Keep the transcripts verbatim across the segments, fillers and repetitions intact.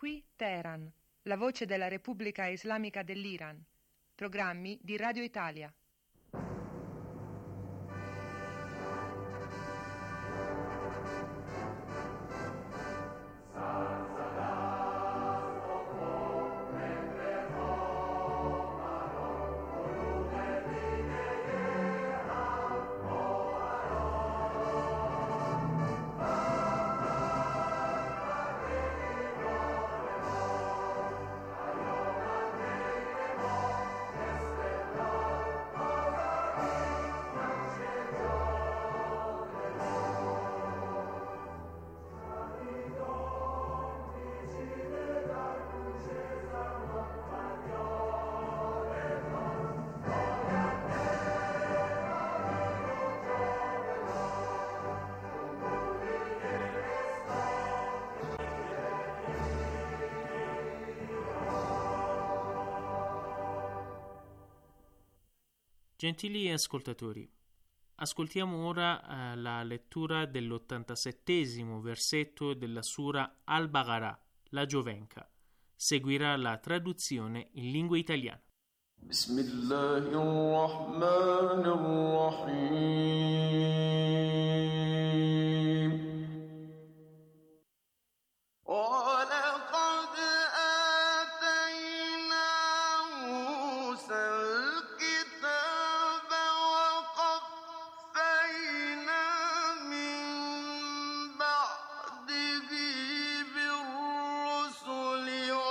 Qui Teheran, la voce della Repubblica Islamica dell'Iran. Programmi di Radio Italia. Gentili ascoltatori, ascoltiamo ora eh, la lettura dell'ottantasettesimo versetto della Sura Al-Baqarah, la Giovenca. Seguirà la traduzione in lingua italiana. Bismillahirrahmanirrahim. وَلَقَدْ آتَيْنَا مُوسَى الْكِتَابَ وَقَفَّيْنَا مِن بَعْدِهِ بِالرُّسُلِ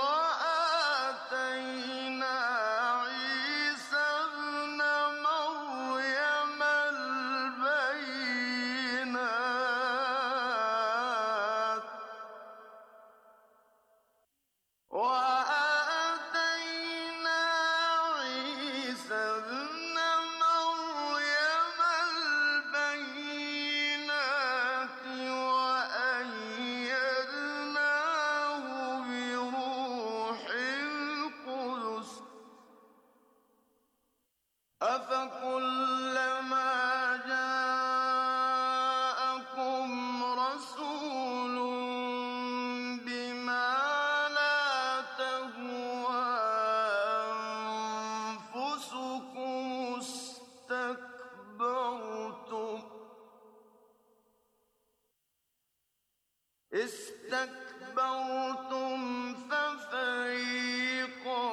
وَآتَيْنَا عِيسَى ابْنَ مَرْيَمَ الْبَيِّنَاتِ وآتينا عيسى ابن مريم البينات وأيدناه بروح القدس أفكلما جاءكم رسول بما أنفسكم استكبرتم استكبرتم ففريقا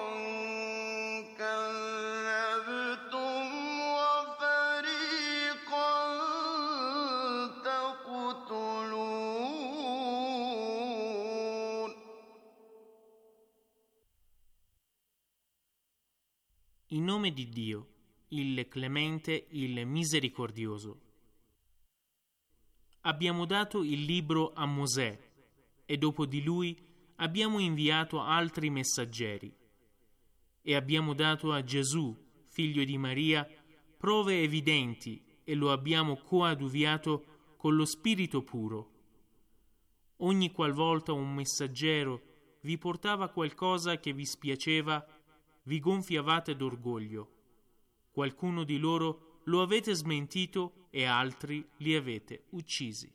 كذبتم وفريقا تقتلون. In nome di Dio, il Clemente, il Misericordioso. Abbiamo dato il libro a Mosè e dopo di lui abbiamo inviato altri messaggeri e abbiamo dato a Gesù, figlio di Maria, prove evidenti e lo abbiamo coadiuviato con lo Spirito puro. Ogni qualvolta un messaggero vi portava qualcosa che vi spiaceva, vi gonfiavate d'orgoglio. Qualcuno di loro lo avete smentito e altri li avete uccisi.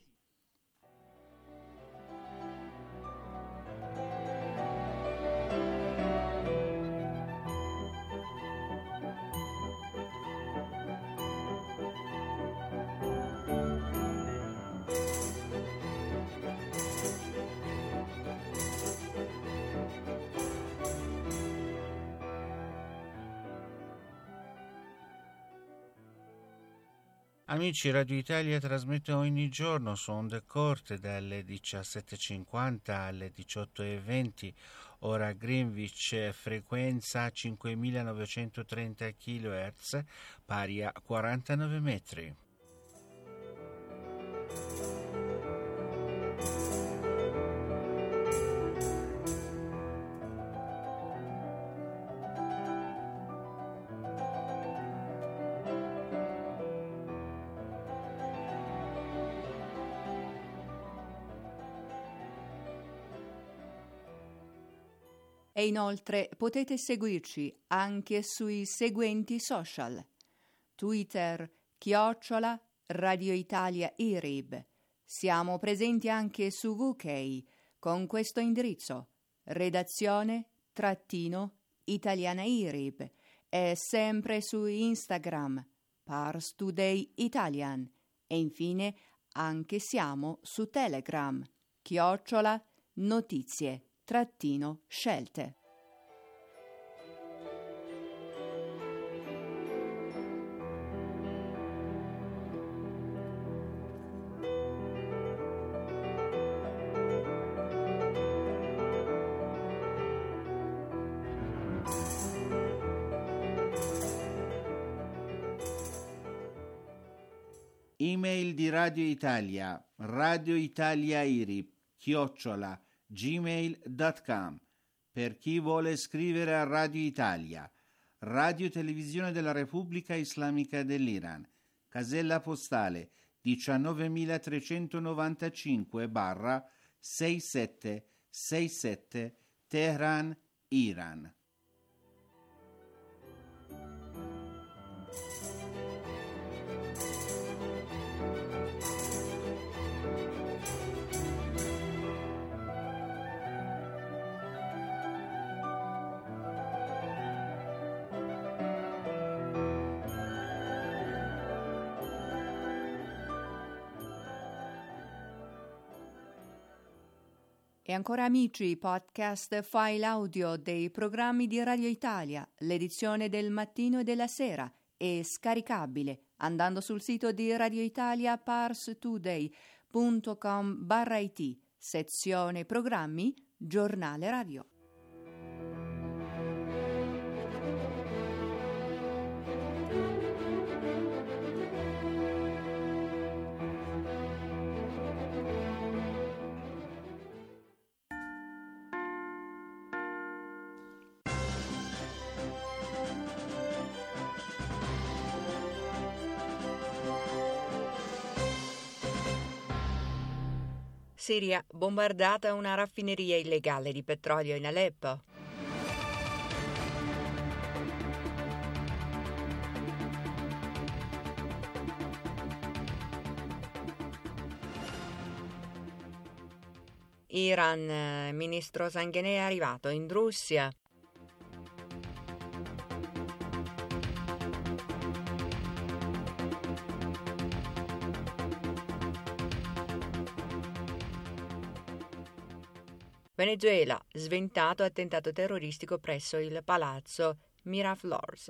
Amici, Radio Italia trasmette ogni giorno su onde corte dalle diciassette e cinquanta alle diciotto e venti, ora Greenwich, frequenza cinquemilanovecentotrenta chilohertz, pari a quarantanove metri. E inoltre potete seguirci anche sui seguenti social: Twitter, chiocciola, Radio Italia I R I B. Siamo presenti anche su U K con questo indirizzo: redazione trattino Italiana I R I B e sempre su Instagram Pars Today Italian e infine anche siamo su Telegram chiocciola notizie trattino scelte. Email di Radio Italia, Radio Italia I R I B, chiocciola, gmail punto com. Per chi vuole scrivere a Radio Italia, Radio Televisione della Repubblica Islamica dell'Iran, casella postale diciannovemilatrecentonovantacinque sessantasette Teheran, Iran. E ancora amici, podcast file audio dei programmi di Radio Italia, l'edizione del mattino e della sera è scaricabile andando sul sito di Radio Italia parstoday punto com barra it, sezione programmi, giornale radio. Siria, bombardata una raffineria illegale di petrolio in Aleppo. Iran, ministro Zanghene è arrivato in Russia. Venezuela, sventato attentato terroristico presso il palazzo Miraflores.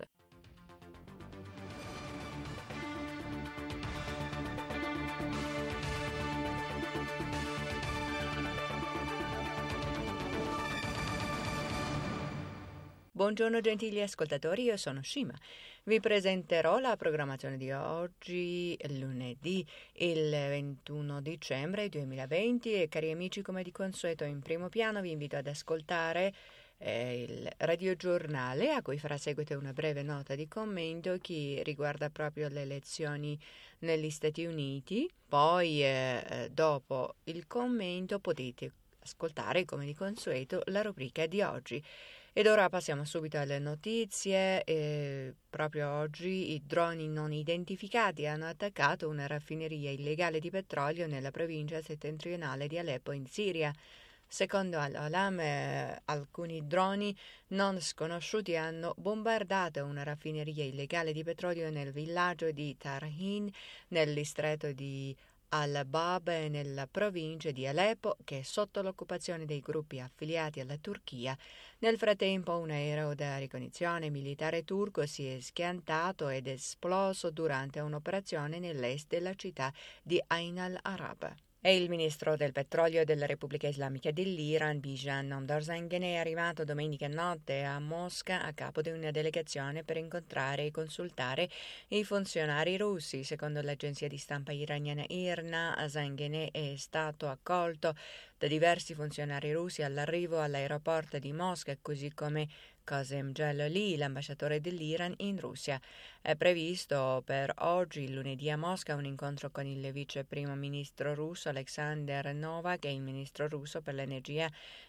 Buongiorno gentili ascoltatori, io sono Shima. Vi presenterò la programmazione di oggi, lunedì, il ventuno dicembre duemilaventi e cari amici, come di consueto in primo piano vi invito ad ascoltare eh, il radiogiornale a cui farà seguito una breve nota di commento che riguarda proprio le elezioni negli Stati Uniti. Poi eh, dopo il commento potete ascoltare come di consueto la rubrica di oggi. Ed ora passiamo subito alle notizie. Eh, proprio oggi i droni non identificati hanno attaccato una raffineria illegale di petrolio nella provincia settentrionale di Aleppo in Siria. Secondo Al-Olam, eh, alcuni droni non sconosciuti hanno bombardato una raffineria illegale di petrolio nel villaggio di Tarhin, nel distretto di Al-Bab nella provincia di Aleppo, che è sotto l'occupazione dei gruppi affiliati alla Turchia. Nel frattempo un aereo da ricognizione militare turco si è schiantato ed esploso durante un'operazione nell'est della città di Ain al-Arab. E il ministro del petrolio della Repubblica Islamica dell'Iran, Bijan Namdar Zanghene, è arrivato domenica notte a Mosca a capo di una delegazione per incontrare e consultare i funzionari russi. Secondo l'agenzia di stampa iraniana IRNA, Zanghene è stato accolto da diversi funzionari russi all'arrivo all'aeroporto di Mosca, così come Qasem Jalali, l'ambasciatore dell'Iran in Russia. È previsto per oggi, lunedì, a Mosca, un incontro con il vice primo ministro russo Alexander Novak e il ministro russo per l'energia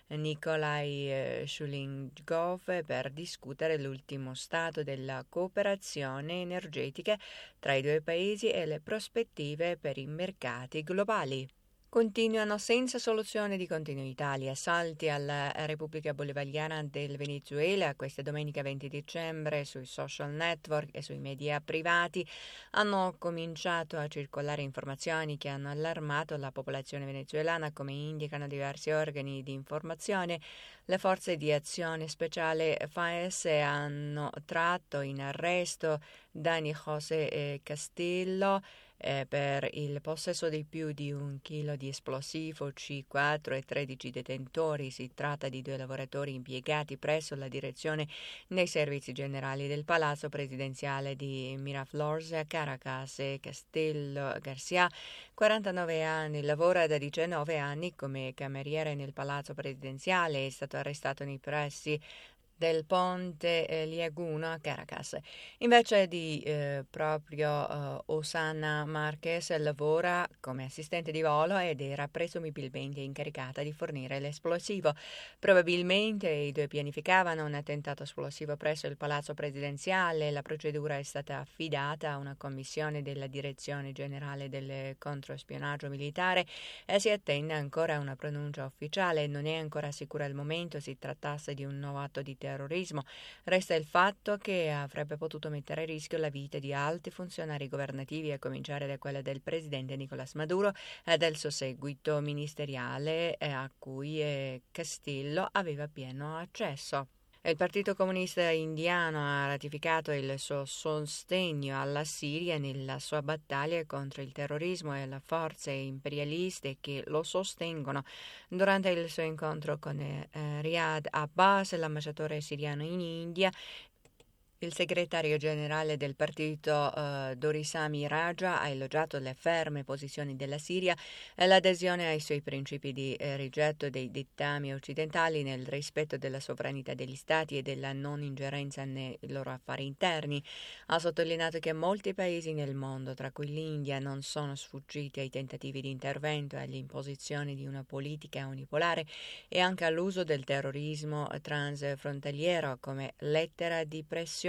Nikolai Shulingov per discutere l'ultimo stato della cooperazione energetica tra i due paesi e le prospettive per i mercati globali. Continuano senza soluzione di continuità gli assalti alla Repubblica Bolivariana del Venezuela. Questa domenica venti dicembre sui social network e sui media privati hanno cominciato a circolare informazioni che hanno allarmato la popolazione venezuelana, come indicano diversi organi di informazione. Le forze di azione speciale F A E S hanno tratto in arresto Dani José Castillo Eh, per il possesso di più di un chilo di esplosivo C quattro e tredici detentori. Si tratta di due lavoratori impiegati presso la direzione dei servizi generali del Palazzo Presidenziale di Miraflores a Caracas. Castillo García, quarantanove anni, lavora da diciannove anni come cameriere nel Palazzo Presidenziale. È stato arrestato nei pressi del ponte eh, Liaguno a Caracas. Invece di eh, proprio eh, Osana Marquez lavora come assistente di volo ed era presumibilmente incaricata di fornire l'esplosivo. Probabilmente i due pianificavano un attentato esplosivo presso il Palazzo Presidenziale. La procedura è stata affidata a una commissione della Direzione Generale del Controspionaggio Militare e si attende ancora una pronuncia ufficiale. Non è ancora sicuro al momento si trattasse di un nuovo atto di terrorismo. Resta il fatto che avrebbe potuto mettere a rischio la vita di alti funzionari governativi, a cominciare da quella del presidente Nicolás Maduro e del suo seguito ministeriale a cui Castillo aveva pieno accesso. Il Partito Comunista Indiano ha ratificato il suo sostegno alla Siria nella sua battaglia contro il terrorismo e le forze imperialiste che lo sostengono. Durante il suo incontro con eh, Riyad Abbas, l'ambasciatore siriano in India, il segretario generale del partito uh, Dorisami Raja ha elogiato le ferme posizioni della Siria e l'adesione ai suoi principi di eh, rigetto dei dettami occidentali nel rispetto della sovranità degli stati e della non ingerenza nei loro affari interni. Ha sottolineato che molti paesi nel mondo, tra cui l'India, non sono sfuggiti ai tentativi di intervento e all'imposizione di una politica unipolare e anche all'uso del terrorismo transfrontaliero come lettera di pressione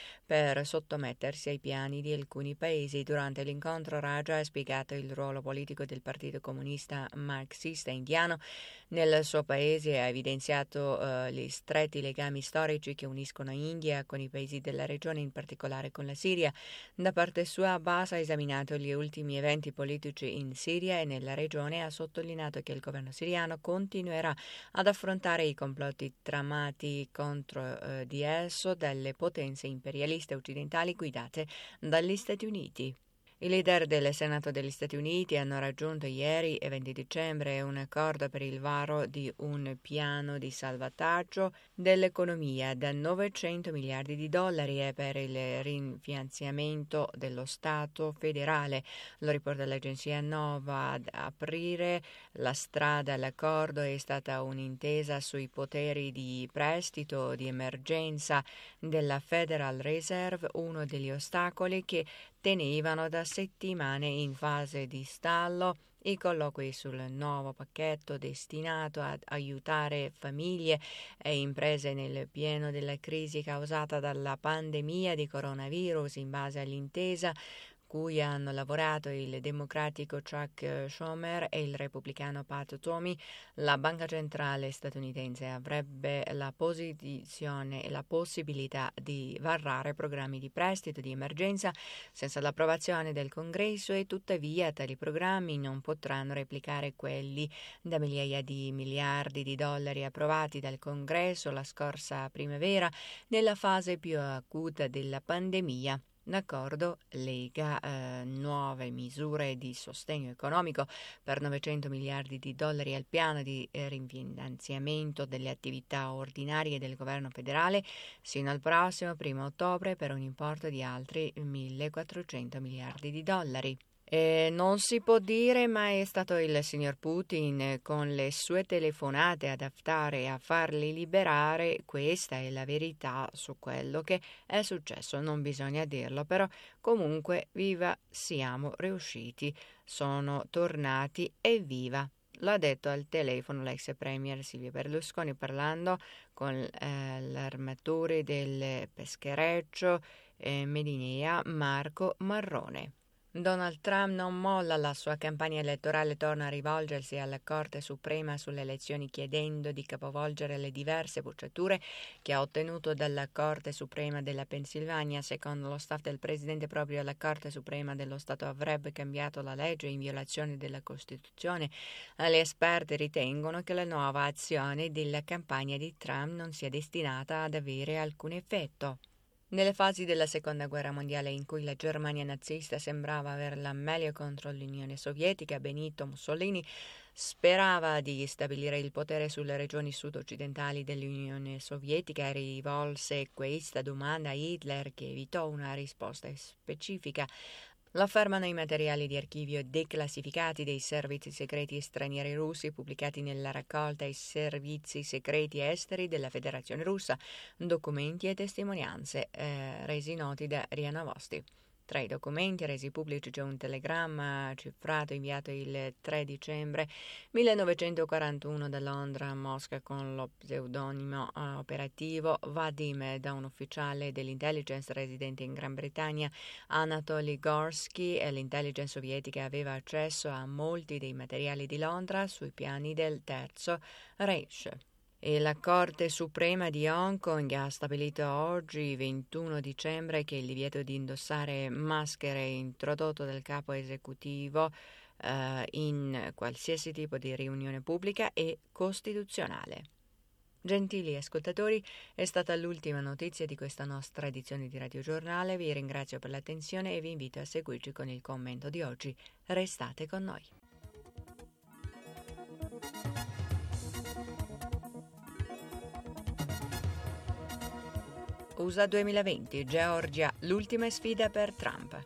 per sottomettersi ai piani di alcuni paesi. Durante l'incontro Raja ha spiegato il ruolo politico del Partito Comunista Marxista Indiano nel suo paese e ha evidenziato uh, gli stretti legami storici che uniscono India con i paesi della regione, in particolare con la Siria. Da parte sua Abbas ha esaminato gli ultimi eventi politici in Siria e nella regione e ha sottolineato che il governo siriano continuerà ad affrontare i complotti tramati contro uh, di esso dalle potenze imperialiste occidentali guidate dagli Stati Uniti. I leader del Senato degli Stati Uniti hanno raggiunto ieri, venti dicembre, un accordo per il varo di un piano di salvataggio dell'economia da novecento miliardi di dollari e per il rifinanziamento dello Stato federale. Lo riporta l'agenzia Nova. Ad aprire la strada all'accordo è stata un'intesa sui poteri di prestito di emergenza della Federal Reserve, uno degli ostacoli che tenevano da settimane in fase di stallo i colloqui sul nuovo pacchetto destinato ad aiutare famiglie e imprese nel pieno della crisi causata dalla pandemia di coronavirus. In base all'intesa cui hanno lavorato il democratico Chuck Schumer e il repubblicano Pat Toomey, la banca centrale statunitense avrebbe la posizione e la possibilità di varare programmi di prestito di emergenza senza l'approvazione del Congresso e tuttavia tali programmi non potranno replicare quelli da migliaia di miliardi di dollari approvati dal Congresso la scorsa primavera nella fase più acuta della pandemia. L'accordo lega eh, nuove misure di sostegno economico per novecento miliardi di dollari al piano di eh, rifinanziamento delle attività ordinarie del governo federale sino al prossimo primo ottobre per un importo di altri millequattrocento miliardi di dollari. E non si può dire, ma è stato il signor Putin con le sue telefonate ad Haftar e a farli liberare. Questa è la verità su quello che è successo, non bisogna dirlo, però comunque viva, siamo riusciti, sono tornati e viva. L'ha detto al telefono l'ex premier Silvio Berlusconi parlando con eh, l'armatore del peschereccio eh, Medinea Marco Marrone. Donald Trump non molla la sua campagna elettorale e torna a rivolgersi alla Corte Suprema sulle elezioni chiedendo di capovolgere le diverse bocciature che ha ottenuto dalla Corte Suprema della Pennsylvania. Secondo lo staff del presidente, proprio la Corte Suprema dello Stato avrebbe cambiato la legge in violazione della Costituzione. Gli esperti ritengono che la nuova azione della campagna di Trump non sia destinata ad avere alcun effetto. Nelle fasi della Seconda Guerra Mondiale in cui la Germania nazista sembrava averla meglio contro l'Unione Sovietica, Benito Mussolini sperava di stabilire il potere sulle regioni sud-occidentali dell'Unione Sovietica e rivolse questa domanda a Hitler, che evitò una risposta specifica. Lo affermano i materiali di archivio declassificati dei servizi segreti stranieri russi pubblicati nella raccolta I servizi segreti esteri della Federazione Russa, documenti e testimonianze eh, resi noti da R I A Novosti. Tra i documenti resi pubblici c'è un telegramma cifrato inviato il tre dicembre millenovecentoquarantuno da Londra a Mosca con lo pseudonimo uh, operativo Vadim da un ufficiale dell'intelligence residente in Gran Bretagna, Anatoly Gorsky, e l'intelligence sovietica aveva accesso a molti dei materiali di Londra sui piani del Terzo Reich. E la Corte Suprema di Hong Kong ha stabilito oggi, ventuno dicembre, che il divieto di indossare maschere introdotto dal capo esecutivo eh, in qualsiasi tipo di riunione pubblica è costituzionale. Gentili ascoltatori, è stata l'ultima notizia di questa nostra edizione di Radio Giornale. Vi ringrazio per l'attenzione e vi invito a seguirci con il commento di oggi. Restate con noi. U S A duemilaventi, Georgia, l'ultima sfida per Trump.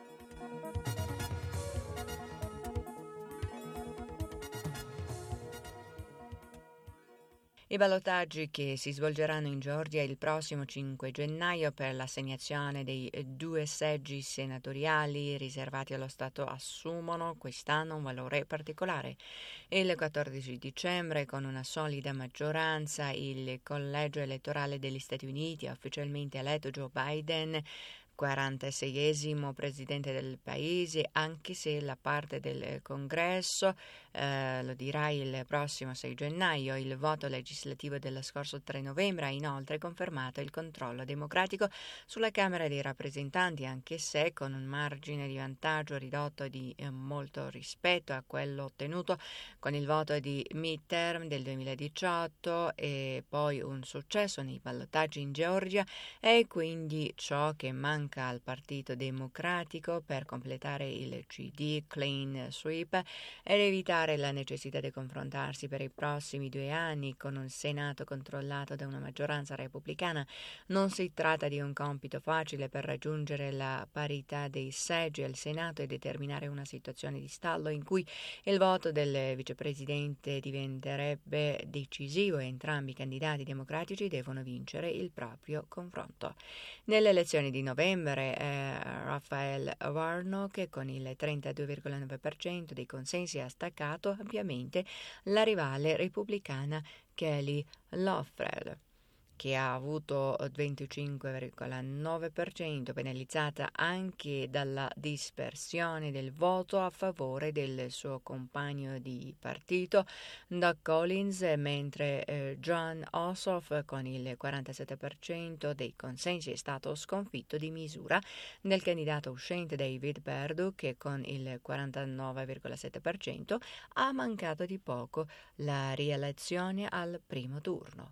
I ballottaggi che si svolgeranno in Georgia il prossimo cinque gennaio per l'assegnazione dei due seggi senatoriali riservati allo Stato assumono quest'anno un valore particolare. Il quattordici dicembre, con una solida maggioranza, il collegio elettorale degli Stati Uniti ha ufficialmente eletto Joe Biden quarantaseiesimo presidente del paese, anche se la parte del Congresso eh, lo dirà il prossimo sei gennaio. Il voto legislativo dello scorso tre novembre ha inoltre confermato il controllo democratico sulla Camera dei rappresentanti, anche se con un margine di vantaggio ridotto di eh, molto rispetto a quello ottenuto con il voto di midterm del duemiladiciotto, e poi un successo nei ballottaggi in Georgia è quindi ciò che manca al Partito Democratico per completare il C D Clean Sweep ed evitare la necessità di confrontarsi per i prossimi due anni con un Senato controllato da una maggioranza repubblicana. Non si tratta di un compito facile per raggiungere la parità dei seggi al Senato e determinare una situazione di stallo in cui il voto del vicepresidente diventerebbe decisivo e entrambi i candidati democratici devono vincere il proprio confronto. Nelle elezioni di novembre eh, Raphael Warnock con il trentadue virgola nove per cento dei consensi ha staccato ampiamente la rivale repubblicana Kelly Loeffler, che ha avuto venticinque virgola nove per cento, penalizzata anche dalla dispersione del voto a favore del suo compagno di partito Doug Collins, mentre eh, Jon Ossoff con il quarantasette per cento dei consensi è stato sconfitto di misura del candidato uscente David Perdue, che con il quarantanove virgola sette per cento ha mancato di poco la rielezione al primo turno.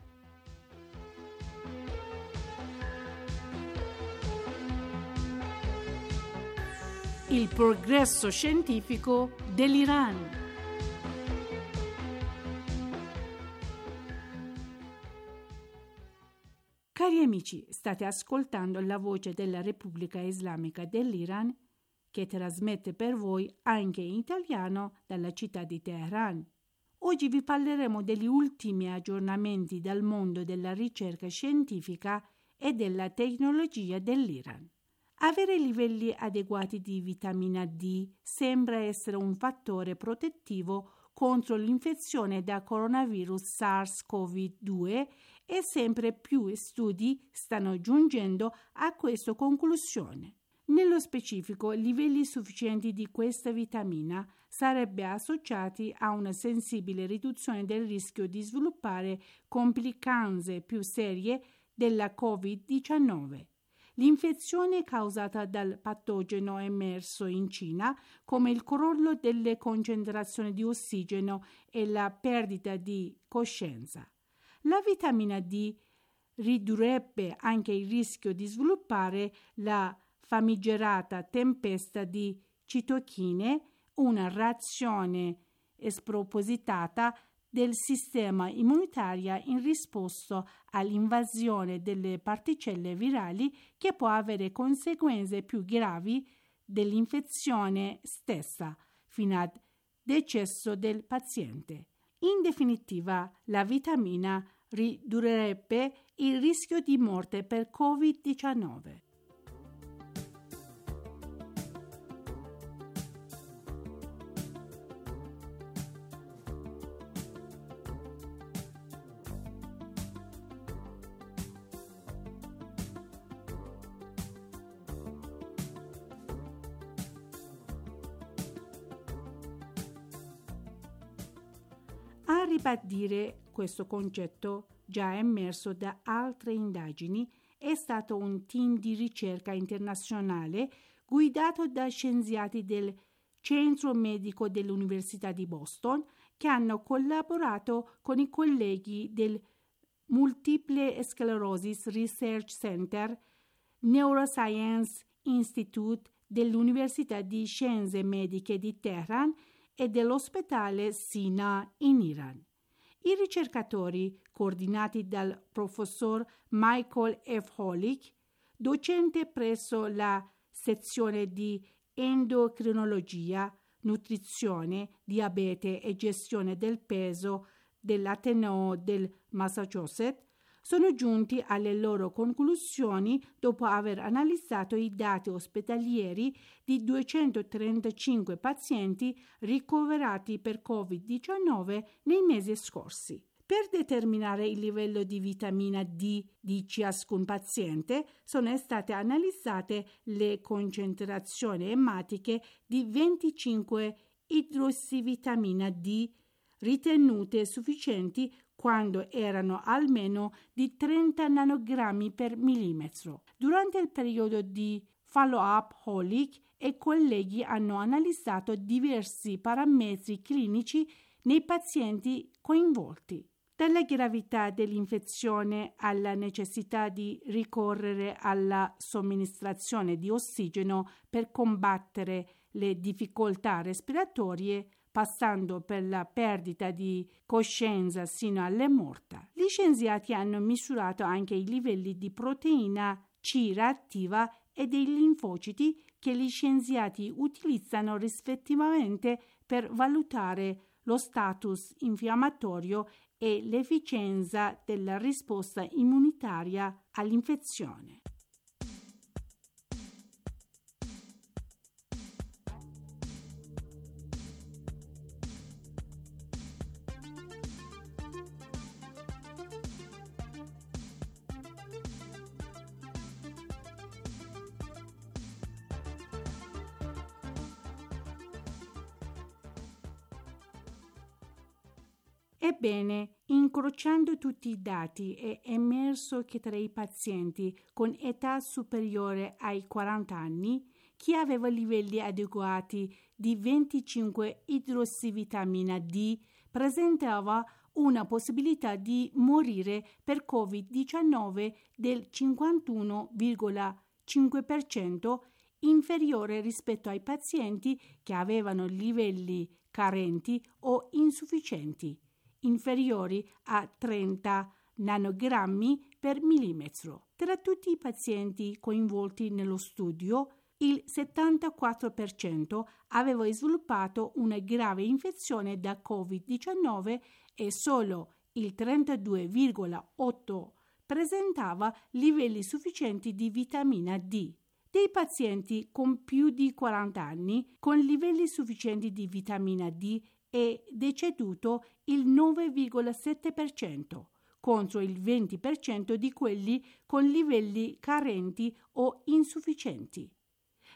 Il progresso scientifico dell'Iran. Cari amici, state ascoltando la voce della Repubblica Islamica dell'Iran, che trasmette per voi anche in italiano dalla città di Teheran. Oggi vi parleremo degli ultimi aggiornamenti dal mondo della ricerca scientifica e della tecnologia dell'Iran. Avere livelli adeguati di vitamina D sembra essere un fattore protettivo contro l'infezione da coronavirus SARS-CoV due e sempre più studi stanno giungendo a questa conclusione. Nello specifico, livelli sufficienti di questa vitamina sarebbero associati a una sensibile riduzione del rischio di sviluppare complicanze più serie della covid diciannove. L'infezione causata dal patogeno emerso in Cina, come il crollo delle concentrazioni di ossigeno e la perdita di coscienza. La vitamina D ridurrebbe anche il rischio di sviluppare la famigerata tempesta di citochine, una reazione spropositata del sistema immunitario in risposta all'invasione delle particelle virali che può avere conseguenze più gravi dell'infezione stessa, fino al decesso del paziente. In definitiva, la vitamina ridurrebbe il rischio di morte per covid diciannove. A ribadire questo concetto, già emerso da altre indagini, è stato un team di ricerca internazionale guidato da scienziati del Centro Medico dell'Università di Boston che hanno collaborato con i colleghi del Multiple Sclerosis Research Center, Neuroscience Institute dell'Università di Scienze Mediche di Teheran e dell'ospedale Sina in Iran. I ricercatori, coordinati dal professor Michael F. Holick, docente presso la sezione di endocrinologia, nutrizione, diabete e gestione del peso dell'Ateneo del Massachusetts, sono giunti alle loro conclusioni dopo aver analizzato i dati ospedalieri di duecentotrentacinque pazienti ricoverati per covid diciannove nei mesi scorsi. Per determinare il livello di vitamina D di ciascun paziente sono state analizzate le concentrazioni ematiche di venticinque idrossivitamina D ritenute sufficienti quando erano almeno di trenta nanogrammi per millimetro. Durante il periodo di follow-up, Holick e colleghi hanno analizzato diversi parametri clinici nei pazienti coinvolti. Dalla gravità dell'infezione alla necessità di ricorrere alla somministrazione di ossigeno per combattere le difficoltà respiratorie, passando per la perdita di coscienza sino alla morte. Gli scienziati hanno misurato anche i livelli di proteina C reattiva e dei linfociti che gli scienziati utilizzano rispettivamente per valutare lo status infiammatorio e l'efficienza della risposta immunitaria all'infezione. Ebbene, incrociando tutti i dati è emerso che tra i pazienti con età superiore ai quaranta anni, chi aveva livelli adeguati di venticinque idrossivitamina D presentava una possibilità di morire per covid diciannove del cinquantuno virgola cinque per cento inferiore rispetto ai pazienti che avevano livelli carenti o insufficienti, inferiori a trenta nanogrammi per millimetro. Tra tutti i pazienti coinvolti nello studio, il settantaquattro per cento aveva sviluppato una grave infezione da covid diciannove e solo il trentadue virgola otto per cento presentava livelli sufficienti di vitamina D. Dei pazienti con più di quaranta anni con livelli sufficienti di vitamina D è deceduto il nove virgola sette per cento contro il venti per cento di quelli con livelli carenti o insufficienti.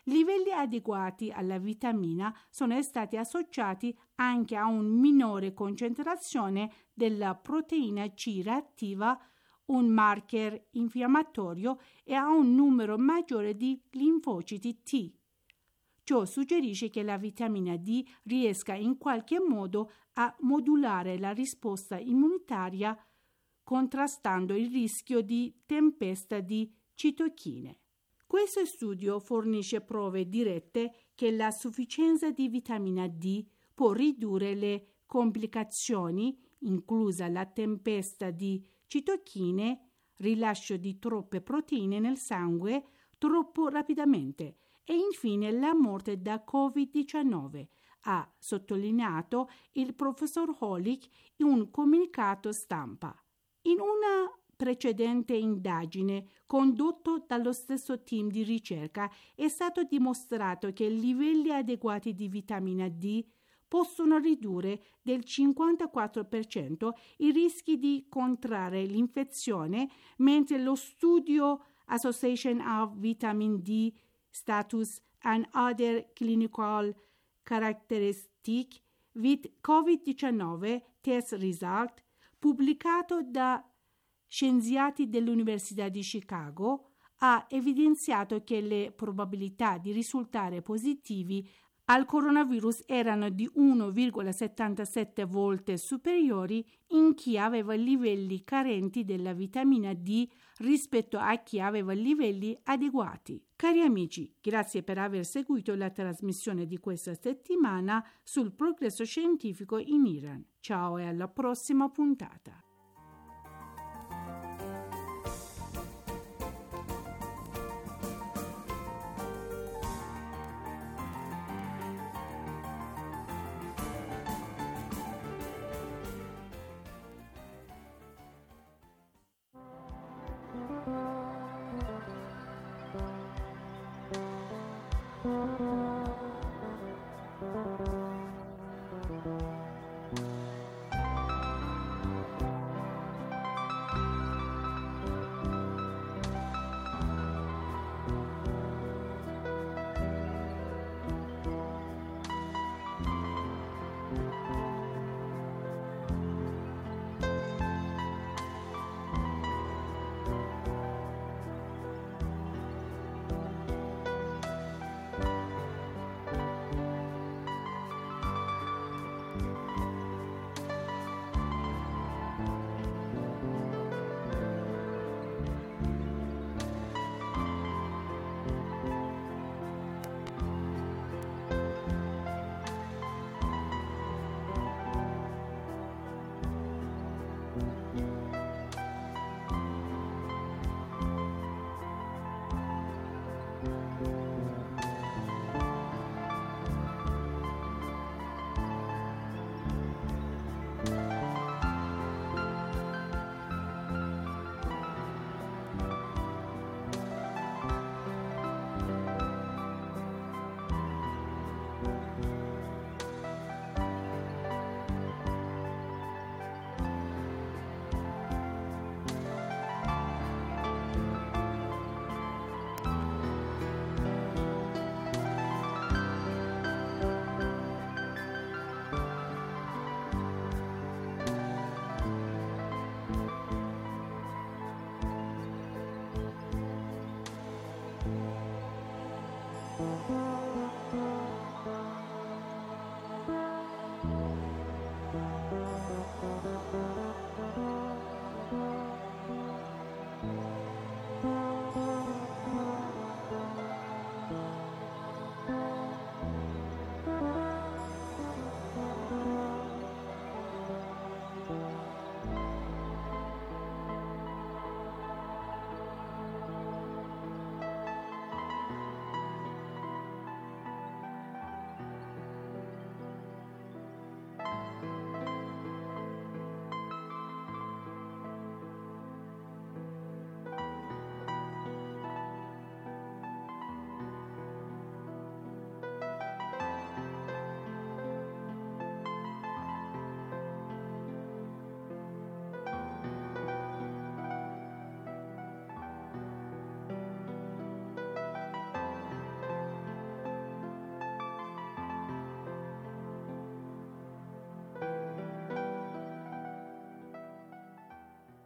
livelli adeguati alla vitamina sono stati associati anche a una minore concentrazione della proteina C reattiva, un marker infiammatorio, e a un numero maggiore di linfociti T. Ciò suggerisce che la vitamina D riesca in qualche modo a modulare la risposta immunitaria, contrastando il rischio di tempesta di citochine. Questo studio fornisce prove dirette che la sufficienza di vitamina D può ridurre le complicazioni, inclusa la tempesta di citochine, rilascio di troppe proteine nel sangue troppo rapidamente e infine la morte da covid diciannove, ha sottolineato il professor Holick in un comunicato stampa. In una precedente indagine condotto dallo stesso team di ricerca è stato dimostrato che livelli adeguati di vitamina D possono ridurre del cinquantaquattro per cento i rischi di contrarre l'infezione, mentre lo studio Association of Vitamin D Status and Other Clinical Characteristics with covid diciannove Test Result, pubblicato da scienziati dell'Università di Chicago, ha evidenziato che le probabilità di risultare positivi al coronavirus erano di uno virgola settantasette volte superiori in chi aveva livelli carenti della vitamina D rispetto a chi aveva livelli adeguati. Cari amici, grazie per aver seguito la trasmissione di questa settimana sul progresso scientifico in Iran. Ciao e alla prossima puntata.